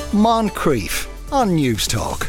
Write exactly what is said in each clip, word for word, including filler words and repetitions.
Moncrief on News Talk.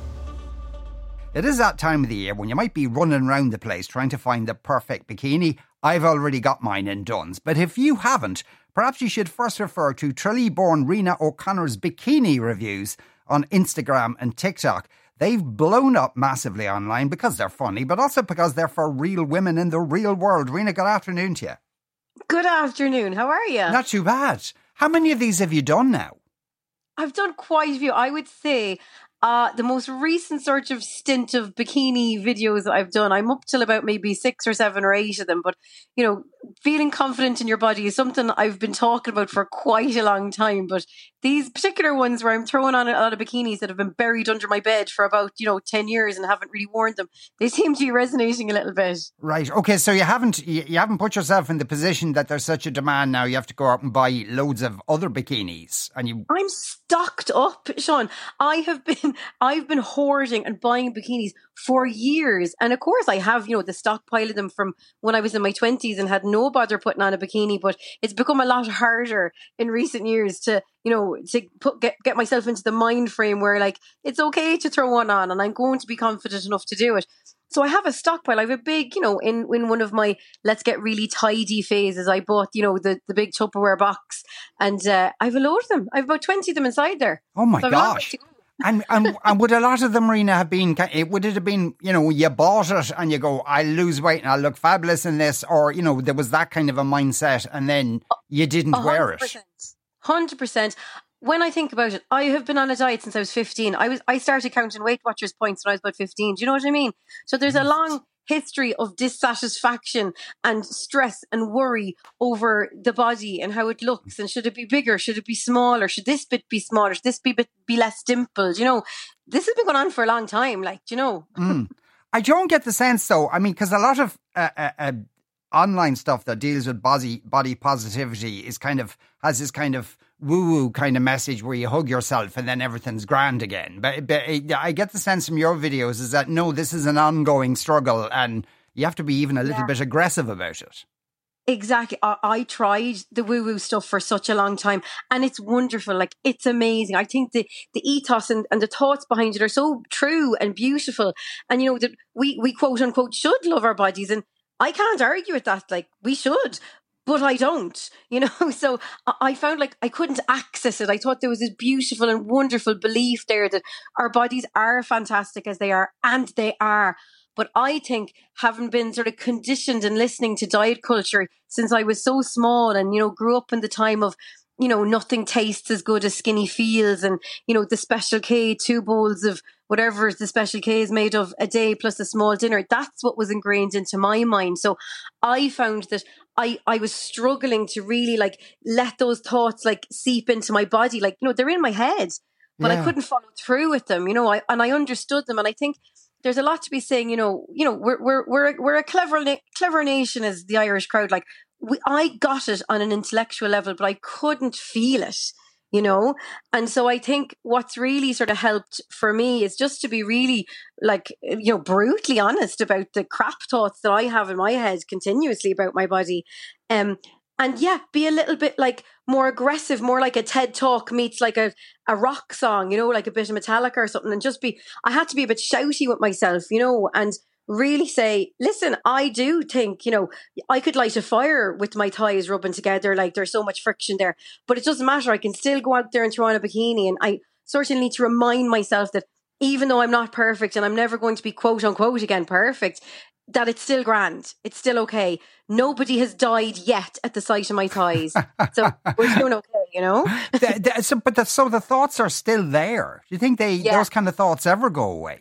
It is that time of the year when you might be running around the place trying to find the perfect bikini. I've already got mine in Dunnes, but if you haven't, perhaps you should first refer to Tralee-born Rena O'Connor's bikini reviews on Instagram and TikTok. They've blown up massively online because they're funny, but also because they're for real women in the real world. Rena, good afternoon to you. Good afternoon. How are you? Not too bad. How many of these have you done now? I've done quite a few. I would say uh, the most recent sort of stint of bikini videos that I've done, I'm up till about maybe six or seven or eight of them. But, you know, feeling confident in your body is something I've been talking about for quite a long time. But these particular ones where I'm throwing on a lot of bikinis that have been buried under my bed for about, you know, ten years and haven't really worn them, they seem to be resonating a little bit. Right. Okay. So you haven't you, you haven't put yourself in the position that there's such a demand now. You have to go out and buy loads of other bikinis, and you. I'm stocked up, Sean. I have been I've been hoarding and buying bikinis for years, and of course I have, you know, the stockpile of them from when I was in my twenties and had no bother putting on a bikini. But it's become a lot harder in recent years to, you know, to put get get myself into the mind frame where like it's okay to throw one on, and I'm going to be confident enough to do it. So I have a stockpile. I have a big, you know, in, in one of my let's get really tidy phases, I bought, you know, the, the big Tupperware box, and uh, I have a load of them. I have about twenty of them inside there. Oh my so gosh. and, and and would a lot of them, Rena, have been, would it have been, you know, you bought it and you go, I'll lose weight and I'll look fabulous in this, or, you know, there was that kind of a mindset and then you didn't one hundred percent wear it? one hundred percent. When I think about it, I have been on a diet since I was fifteen. I was I started counting Weight Watchers points when I was about fifteen. Do you know what I mean? So there's a long history of dissatisfaction and stress and worry over the body and how it looks, and should it be bigger, should it be smaller, should this bit be smaller, should this bit be less dimpled? You know, this has been going on for a long time, like, you know. mm. I don't get the sense though, I mean, because a lot of uh, uh, uh, online stuff that deals with body body positivity is kind of has this kind of woo-woo kind of message where you hug yourself and then everything's grand again. But, but I get the sense from your videos is that, no, this is an ongoing struggle and you have to be even a little yeah. bit aggressive about it. Exactly. I, I tried the woo-woo stuff for such a long time and it's wonderful. Like, it's amazing. I think the, the ethos and, and the thoughts behind it are so true and beautiful. And, you know, that we, we quote unquote should love our bodies, and I can't argue with that. Like, we should. But I don't, you know, so I found like I couldn't access it. I thought there was this beautiful and wonderful belief there that our bodies are fantastic as they are, and they are. But I think having been sort of conditioned and listening to diet culture since I was so small and, you know, grew up in the time of, you know, nothing tastes as good as skinny feels, and, you know, the Special K, two bowls of whatever the Special K is made of a day plus a small dinner. That's what was ingrained into my mind. So I found that I, I was struggling to really like let those thoughts like seep into my body. Like, you know, they're in my head, but yeah. I couldn't follow through with them, you know, I, and I understood them. And I think there's a lot to be saying, you know, you know, we're, we're, we're, a, we're a clever, na- clever nation as the Irish crowd. Like, we, I got it on an intellectual level, but I couldn't feel it, you know? And so I think what's really sort of helped for me is just to be really like, you know, brutally honest about the crap thoughts that I have in my head continuously about my body. Um, and yeah, be a little bit like more aggressive, more like a TED Talk meets like a, a rock song, you know, like a bit of Metallica or something. And just be, I had to be a bit shouty with myself, you know, and really say, listen, I do think, you know, I could light a fire with my thighs rubbing together. Like, there's so much friction there, but it doesn't matter. I can still go out there and throw on a bikini. And I sort of need to remind myself that even though I'm not perfect and I'm never going to be quote unquote again perfect, that it's still grand. It's still okay. Nobody has died yet at the sight of my thighs. So we're doing okay, you know? the, the, so, but the, so the thoughts are still there. Do you think they yeah. those kind of thoughts ever go away?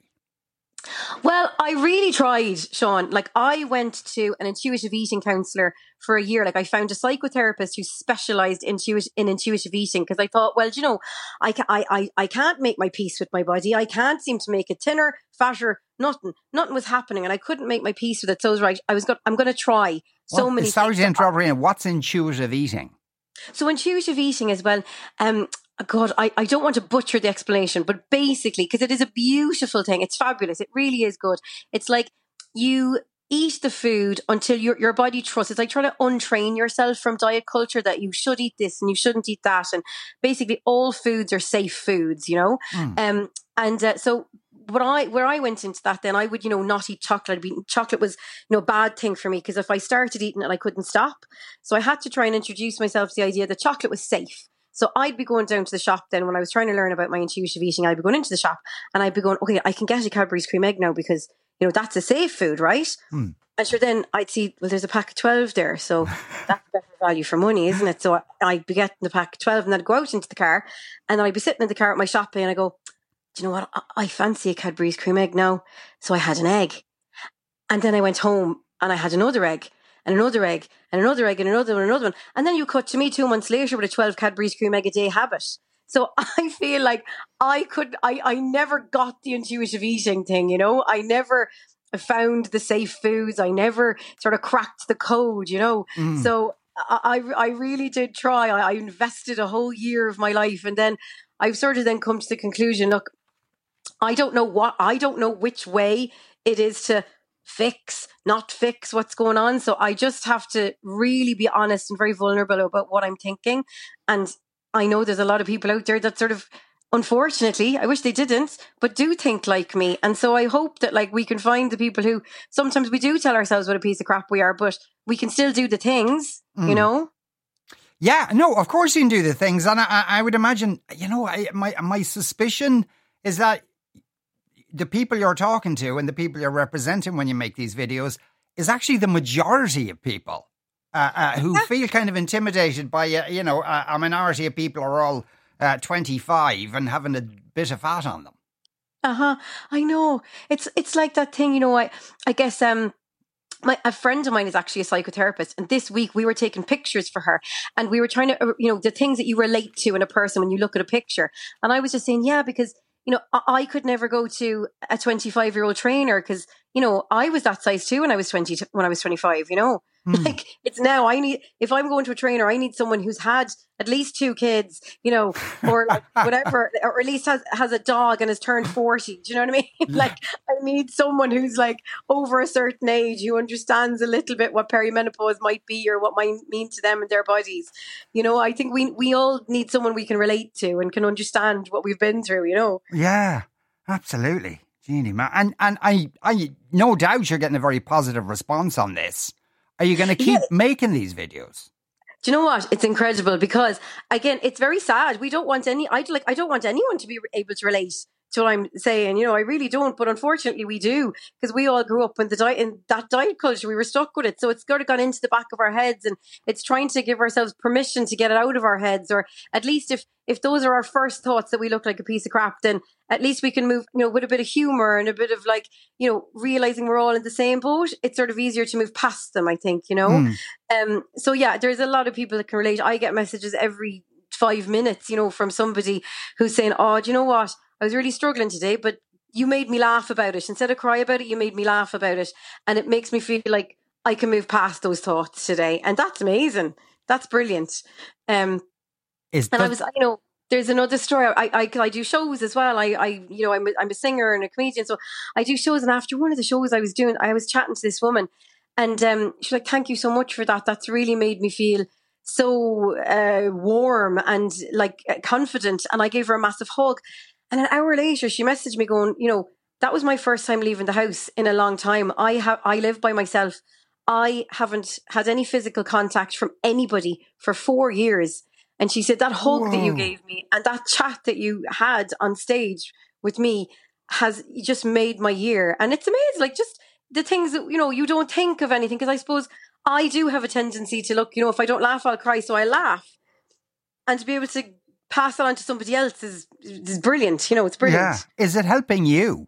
Well, I really tried, Sean. Like, I went to an intuitive eating counsellor for a year. Like, I found a psychotherapist who specialised in, intuit- in intuitive eating, because I thought, well, you know, I, ca- I, I, I can't make my peace with my body. I can't seem to make it thinner, fatter, nothing. Nothing was happening, and I couldn't make my peace with it. So I was right. I was go- I'm going to try so what, many Sorry things. to interrupt, Rena. What's intuitive eating? So intuitive eating as well, um, God, I, I don't want to butcher the explanation, but basically, because it is a beautiful thing, it's fabulous, it really is good. It's like you eat the food until your your body trusts. It's like trying to untrain yourself from diet culture that you should eat this and you shouldn't eat that. And basically all foods are safe foods, you know? Mm. Um, and uh, so what I, where I went into that then, I would, you know, not eat chocolate. I'd be, chocolate was, you know, a bad thing for me because if I started eating it, I couldn't stop. So I had to try and introduce myself to the idea that chocolate was safe. So I'd be going down to the shop then when I was trying to learn about my intuitive eating. I'd be going into the shop and I'd be going, okay, I can get a Cadbury's cream egg now because, you know, that's a safe food, right? Mm. And sure, then I'd see, well, there's a pack of twelve there. So that's better value for money, isn't it? So I'd be getting the pack of twelve and then I'd go out into the car and then I'd be sitting in the car at my shopping and I go, do you know what? I, I fancy a Cadbury's cream egg now. So I had an egg. And then I went home and I had another egg and another egg and another egg and another one and another one. And then you cut to me two months later with a twelve Cadbury's cream egg a day habit. So I feel like I could, I, I never got the intuitive eating thing, you know, I never found the safe foods. I never sort of cracked the code, you know. Mm. So I, I really did try. I, I invested a whole year of my life. And then I've sort of then come to the conclusion, look, I don't know what, I don't know which way it is to fix, not fix what's going on. So I just have to really be honest and very vulnerable about what I'm thinking. And I know there's a lot of people out there that sort of, unfortunately, I wish they didn't, but do think like me. And so I hope that like we can find the people who sometimes we do tell ourselves what a piece of crap we are, but we can still do the things, mm. you know? Yeah, no, of course you can do the things. And I, I would imagine, you know, I, my my suspicion is that the people you're talking to and the people you're representing when you make these videos is actually the majority of people uh, uh, who yeah. feel kind of intimidated by, uh, you know, a, a minority of people are all uh, twenty-five and having a bit of fat on them. Uh-huh. I know. It's it's like that thing, you know, I, I guess... um. My, a friend of mine is actually a psychotherapist, and this week we were taking pictures for her, and we were trying to, you know, the things that you relate to in a person when you look at a picture. And I was just saying, yeah, because, you know, I, I could never go to a twenty-five year old trainer because, you know, I was that size too when I was twenty, when I was twenty-five, you know, mm. like it's now I need, if I'm going to a trainer, I need someone who's had at least two kids, you know, or like whatever, or at least has, has a dog and has turned forty. Do you know what I mean? Like I need someone who's like over a certain age who understands a little bit what perimenopause might be or what might mean to them and their bodies. You know, I think we we all need someone we can relate to and can understand what we've been through, you know? Yeah, absolutely. Jeannie, man. And, and I, I, no doubt you're getting a very positive response on this. Are you going to keep yeah. making these videos? Do you know what? It's incredible because, again, it's very sad. We don't want any, I like, I don't want anyone to be able to relate to what I'm saying. You know, I really don't. But unfortunately, we do because we all grew up in the diet, in that diet culture. We were stuck with it. So it's sort of gone into the back of our heads, and it's trying to give ourselves permission to get it out of our heads. Or at least if, if those are our first thoughts that we look like a piece of crap, then at least we can move, you know, with a bit of humor and a bit of like, you know, realizing we're all in the same boat. It's sort of easier to move past them, I think, you know. Mm. Um. So yeah, there's a lot of people that can relate. I get messages every five minutes, you know, from somebody who's saying, oh, do you know what? I was really struggling today, but you made me laugh about it. Instead of cry about it, you made me laugh about it. And it makes me feel like I can move past those thoughts today. And that's amazing. That's brilliant. Um, Is and that- I was, you know, there's another story. I, I, I do shows as well. I, I, you know, I'm a, I'm a singer and a comedian. So I do shows. And after one of the shows I was doing, I was chatting to this woman and um, she's like, thank you so much for that. That's really made me feel so uh, warm and like confident. And I gave her a massive hug. And an hour later, she messaged me going, you know, that was my first time leaving the house in a long time. I have, I live by myself. I haven't had any physical contact from anybody for four years. And she said that hug Whoa. that you gave me and that chat that you had on stage with me has just made my year. And it's amazing. Like just the things that, you know, you don't think of anything. Because I suppose I do have a tendency to look, you know, if I don't laugh, I'll cry. So I laugh. And to be able to pass it on to somebody else is is brilliant. You know, it's brilliant. Yeah. Is it helping you?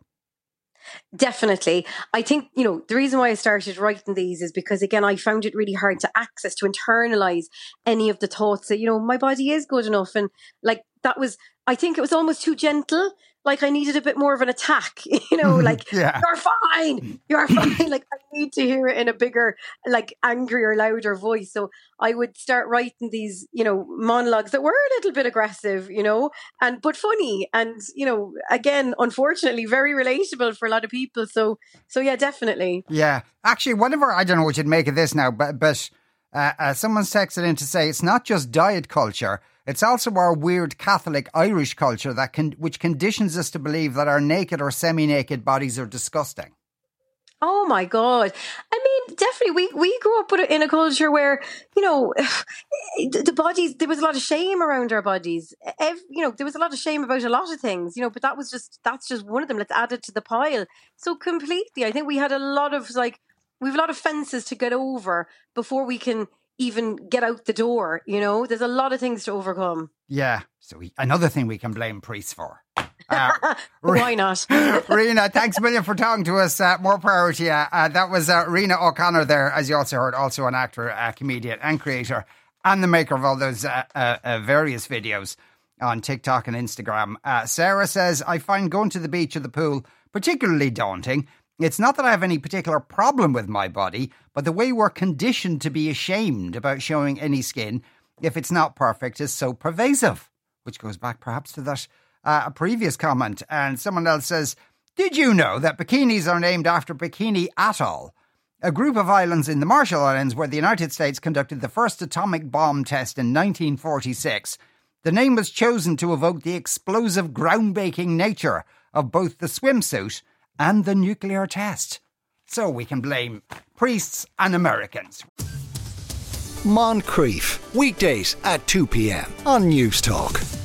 Definitely. I think, you know, the reason why I started writing these is because, again, I found it really hard to access, to internalize any of the thoughts that, you know, my body is good enough. And like that was, I think it was almost too gentle. like I needed a bit more of an attack, you know, like, yeah. you're fine, you're fine. Like I need to hear it in a bigger, like angrier, louder voice. So I would start writing these, you know, monologues that were a little bit aggressive, you know, and but funny. And, you know, again, unfortunately, very relatable for a lot of people. So, so yeah, definitely. Yeah. Actually, whatever, I don't know what you'd make of this now, but, but uh, uh, someone's texted in to say it's not just diet culture. It's also our weird Catholic Irish culture that can, which conditions us to believe that our naked or semi-naked bodies are disgusting. Oh my God. I mean, definitely we, we grew up with it in a culture where, you know, the bodies, there was a lot of shame around our bodies. Every, you know, there was a lot of shame about a lot of things, you know, but that was just, that's just one of them. Let's add it to the pile. So completely, I think we had a lot of like, we have a lot of fences to get over before we can even get out the door, you know? There's a lot of things to overcome. Yeah. So we, another thing we can blame priests for. Uh, Why not? Rena, thanks a million for talking to us. Uh, more power to you. Uh, that was uh, Rena O'Connor there, as you also heard, also an actor, uh, comedian and creator, and the maker of all those uh, uh, uh, various videos on TikTok and Instagram. Uh, Sarah says, I find going to the beach or the pool particularly daunting. It's not that I have any particular problem with my body, but the way we're conditioned to be ashamed about showing any skin, if it's not perfect, is so pervasive, which goes back perhaps to that uh, a previous comment. And someone else says, did you know that bikinis are named after Bikini Atoll, a group of islands in the Marshall Islands where the United States conducted the first atomic bomb test in nineteen forty-six? The name was chosen to evoke the explosive, groundbreaking nature of both the swimsuit and the nuclear test. So we can blame priests and Americans. Moncrief, weekdays at two p.m. on News Talk.